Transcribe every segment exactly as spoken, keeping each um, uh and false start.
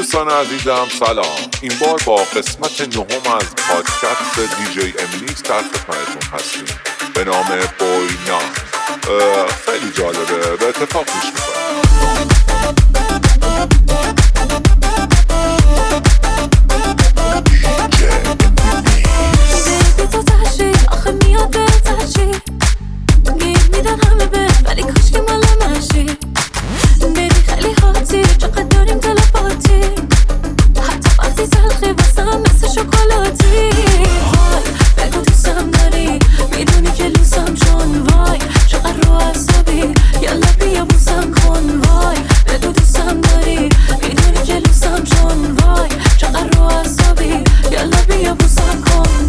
دوستان عزیزم سلام. این بار با قسمت نهم از پادکست دی جی امنیکس در خدمتتون هستیم به نام بوینا. خیلی جالبه، به اتفاق گوش میکنم. میدن همه به ولی کاش که مال منشی بیبی خیلی هاتی چقدر داریم تلپاتی حتی وقتی تلخی واسم مثل شکلاتی های بگو دوستم داری میدونی که لوسم چون وای چقدر رو عصبی یلا بیا بوسم کن وای بگو دوستم داری میدونی که لوسم چون وای چقدر رو عصبی یلا بیا بوسم کن.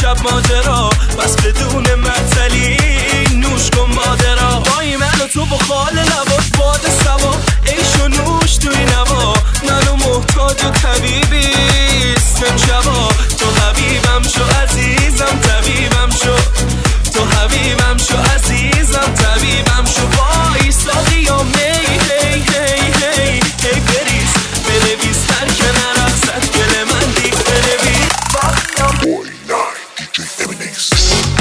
امشب ماجرا، پس بدون معطلی نوش کن مادرا. بایی من و تو با خال لبات باد سوا، عیش و نوش توی نوا، منو محتاج و طبیبیست امشبا. تو حبیبم شو عزیزم طبیبم شو، تو حبیبم شو عزیزم طبیبم شو. وای ساقی یا می هی هی هی هی بریز بنویس هر که نرقصد گل من دیگ بنویس. Boy nine دی جی Eminix.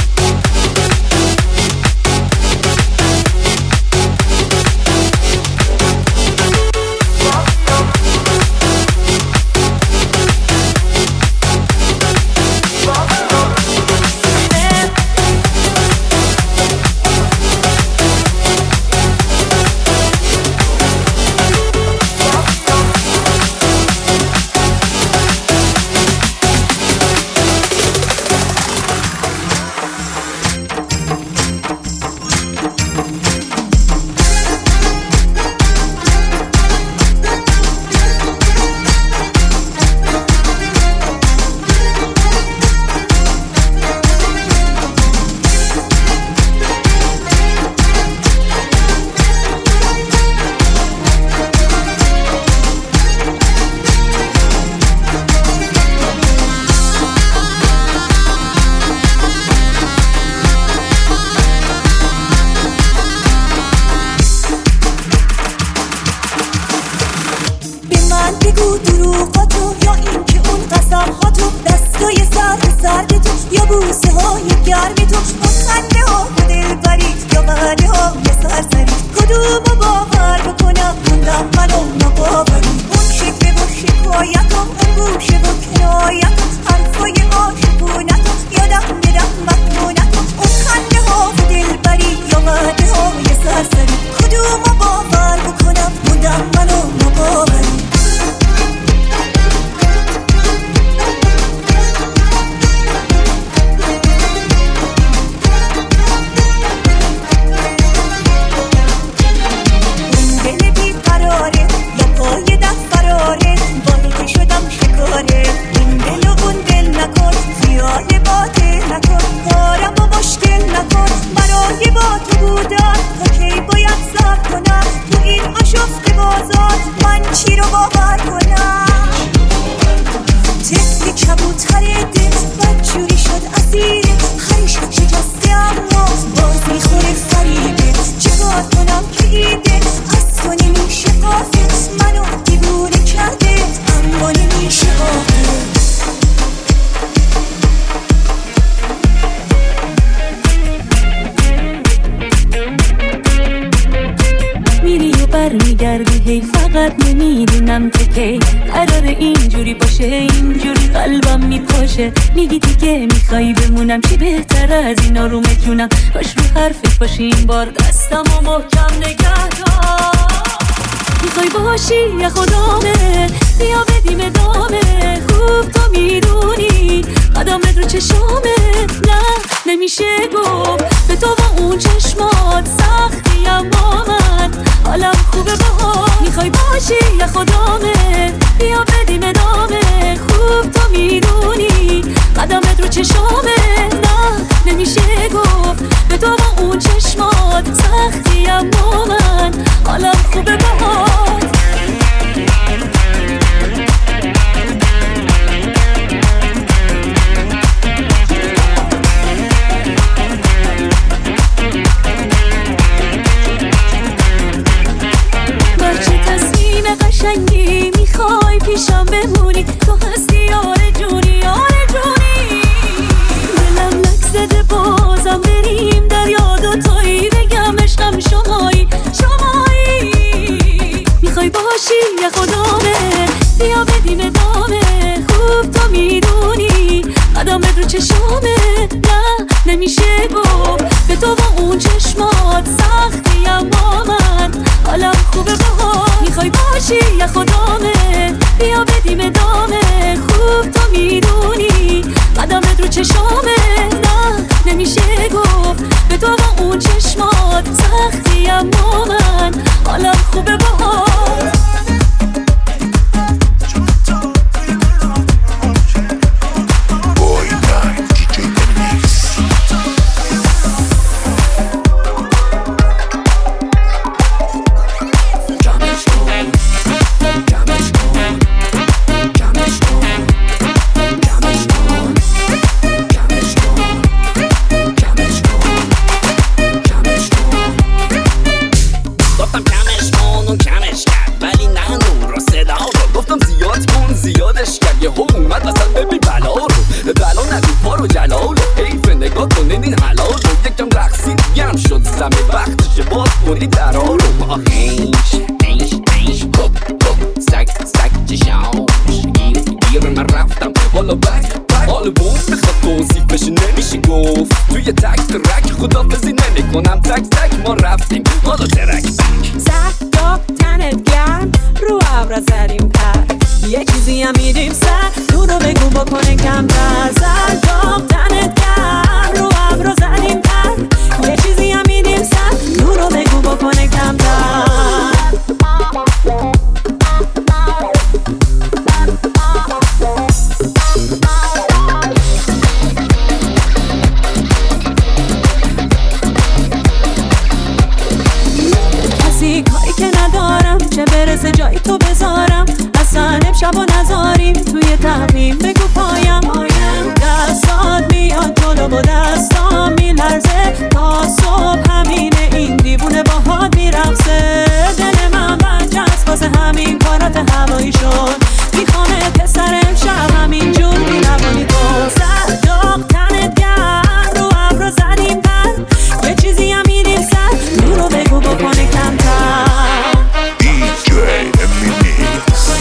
این بار دستم و محکم نگه دار. میخوای باشی یا خدامه بیا بدیم ادامه، خوب تو میدونی قدمت رو چشامه. نه نمیشه گفت به تو با اون چشمات سختی، اما من حالم خوبه باهات. میخوای باشی یا خدامه بیا بدیم ادامه، خوب تو میدونی قدمت رو چشامه. نه نمیشه گفت به تو با اون چشمات سختی، اما من حالم خوبه باهات. برچه تصمیم قشنگی میخوای پیشم بمونی، تو هستی آرزونی آرزونی. دلم لک زده بازم بریم در یاد و تویی، بگم عشقم شمایی شمایی. میخوای باشی یا خدامه بیا بدیم ادامه، خوب تو میدونی قدمت رو چشامه. نه نمیشه گفت به تو با اون چشمات سختی، اما من حالم خوبه باهات. میخوای باشی یا خدامه بیا بدیم ادامه، خوب تو میدونی قدمت رو چشامه. نه نمیشه گفت به تو با اون چشمات سختی، اما من حالم خوبه باهات. Boy nine دی جی جلال و حیف نگاه کنین این حلال و یکم رقصی گرم شد زمین وقتشه باز کنید درها رو با هیش هیش هیش هب هب سک سک چشاش گیر گیر من رفتم حالا بک بک حال بوم میخواد توصیفش نمیشه گفت توی تک ترک خدافزی نمی کنم تک تک ما رفتیم حالا ترک بک زداب تنت گرم رو ابرا زدیم پر یه چیزی هم میدیم سر رو رو بگو بکنه کم در زداب تنت گرم رو ابرا زدیم پر یه چیزی هم میدیم سر رو رو بگو بکنه کم در کسی کاری که ندارم چه برسه جایی تو بذارم اصلا امشب و نذاریم توی تقویم بگو پایم دستات میاد جلو و دستام میلرزه تا صبح همینه این دیوونه باهات میرقصه دل من برجست واسه همین کارات هوایی شد میخوامه پسر امشب همین جور میروانی تو صداق تنت گرم رو ابرا زدیم پر یه چیزی هم میدیم سر رو رو بگو بکنه کمتر دیجی امیکس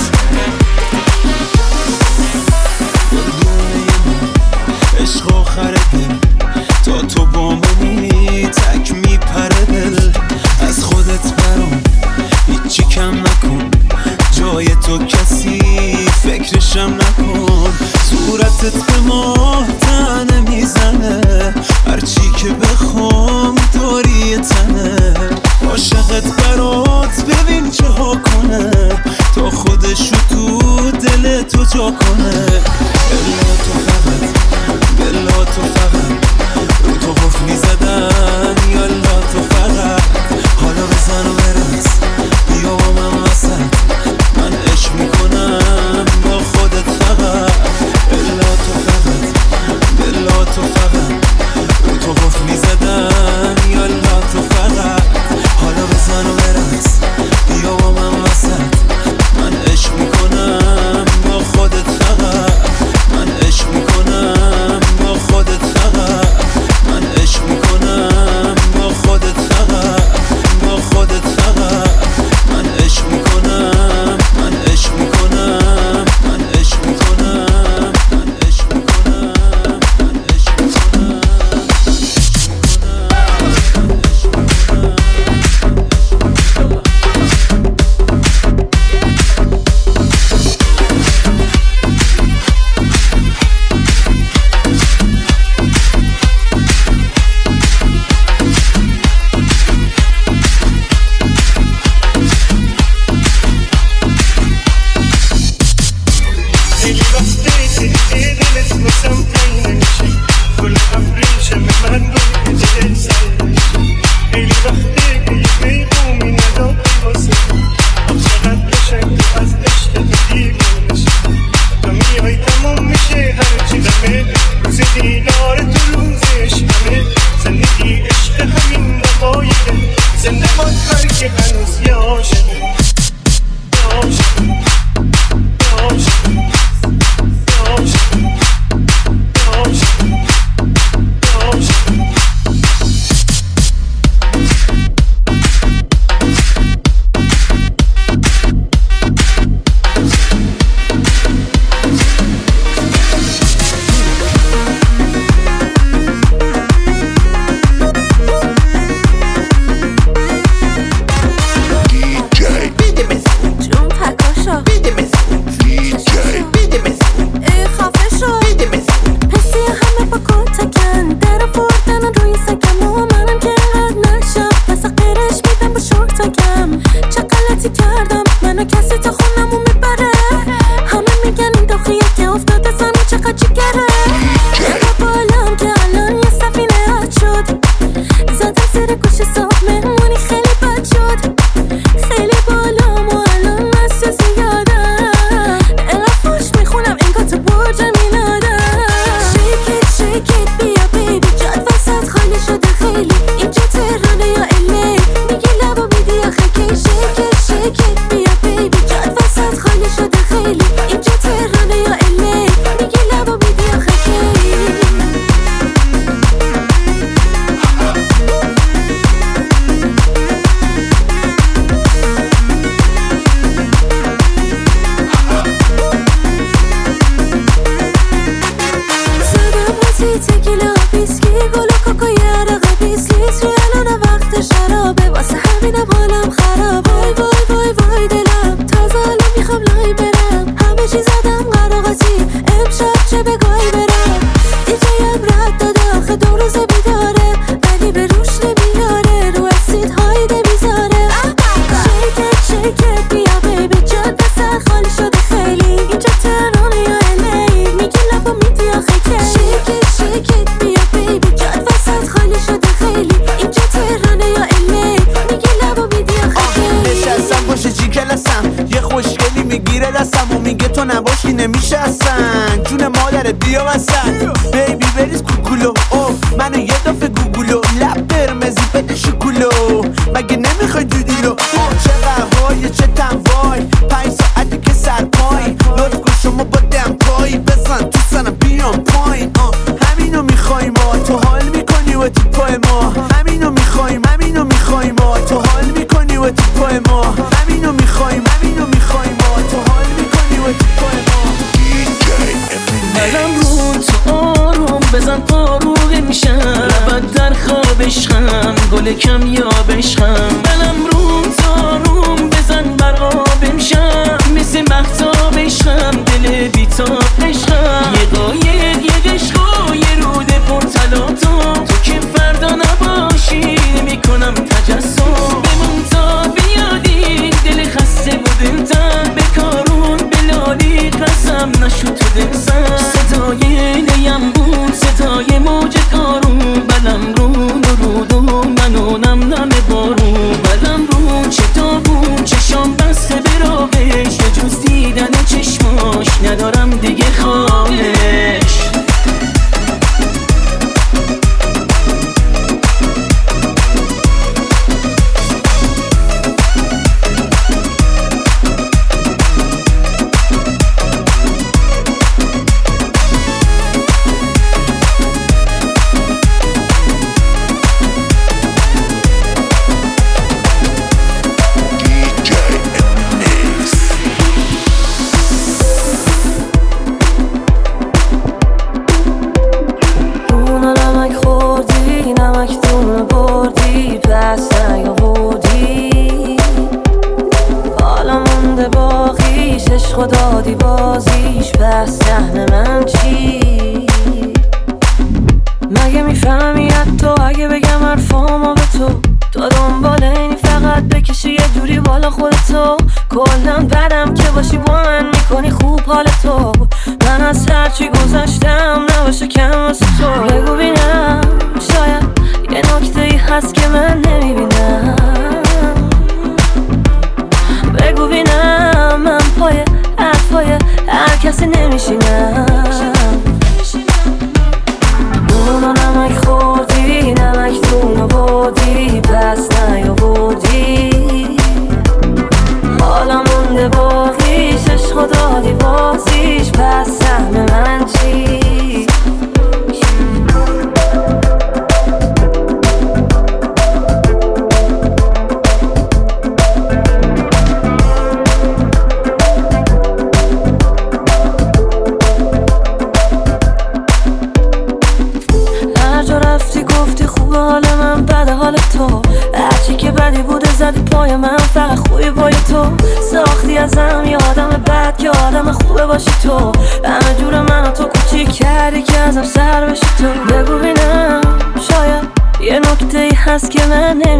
عشق آخر دل تا تو با منی تک میپره دل از خودت برام هیچی کم نکن جای تو کسی فکرشم نکن صورتت به ماه تنه میزنه هرچی که بخوام داری تنه عاشقت برات ببین چه ها کنه تا خودشو تو دل تو جا کنه بلا تو فقط بلا تو فقط رو تو قفل میزدن یالا تو فقط حالا بزن و برس بیا با من وسط من عشق میکنم با خودت فقط بلا تو فقط بلا تو فقط رو تو قفل میزدن یالا تو فقط حالا بزن و برس بیا با من وسط من عشق میکنم با خودت فقط من عشق میکنم با خودت فقط من عشق میکنم با خودت فقط با خودت فقط من عشق میکنم من عشق میکنم من عشق میکنم من عشق میکنم من عشق میکنم تکیلا ویسکی گل و کوکا یه عرق بیست لیتر الان وقت شرابه واسه همینم حالم خراب. وای وای وای وای دلم تازه الان میخوام لای برم همه چی زدم قراقاتی امشب چه بگاهی برم. دیجیم رد داده آخه دو روز بیداره ولی به روش نمیاره رو اسید های نمیذاره. شیکت شیکت بیا بیبی جان دست خالی شده خیلی اینجا تهرانه یا الی میگی لبا میدی آخه کی. شیکت شیکت بیا بیبی جان وسط خالی شده خیلی اینجا تهرانه یا الی میگی لبا میدی آخه کی. نشستم باشه چی کلسم یه خوشگلی میگیره دستم و میگه تو نباشی نمیشه اصلا جون مادرت بیا وسط بیبی بریز کوکولو او منو یه دفعه گوگولو لب قرمزی بده شکولو مگه نمیخوای دودیلو چه قهوای چه تنوای پنج ساعتی که سرپای لطف کن شما با دم پایی بزن تو سنم بیام پایین همینو میخوای ما تو حال میکنی و تیپای ما همینو میخوایم همینو میخوای ما تو حال میکنی و تیپای ما همینو میخوایم همینو میخوای ما تو حال میکنی و تیپای ما. برم رون تو آروم بزن پاروغه میشم لبت در خواب عشقم گل کم یا بشخم. برم رون تو آروم بزن بر آب میشم مثل مختاب عشقم دل بیتاب عشقم. یه قایق یه قشق و یه رود پرتلاتا تو که فردا نباشی نمیکنم تجسم. بمون تا بیادی دل خسته و دلتن به کارون بلالی قسم نشد تو دلزن. صدای نیم بود صدای موج کارون بلم رون و رودو منونم نم بارون بلم رون چه داغون چشام بسته به راهش به جز دیدن چشماش ندارم دیگه خواهش. خدا دی بازیش پس سهم من چی؟ مگه میفهمی حتی اگه بگم حرفامو به تو تو دنبال اینی فقط بکشی یه جوری بالا خودتو کلن بدم که باشی با من میکنی خوب حال تو من از هرچی گذشتم نباشه کم واسه تو. بگو بینم شاید یه نکته ای هست که من نمیبینم بگو بینم من پای حرفای هر کسی نمیشینم. نون و نمک خوردی نمک تون بودی پس نیاوردی حالا مونده باقیش عشق و دادی بازیش پس سهم من چی؟ هرچی که بدی بوده زدی پای من فقط خوبی پای تو ساختی ازم یه آدم بد که آدم خوبه باشی تو همه جور منو تو کوچیک کردی که ازم سر بشی تو. بگو بینم شاید یه نکته ای هست که من نمی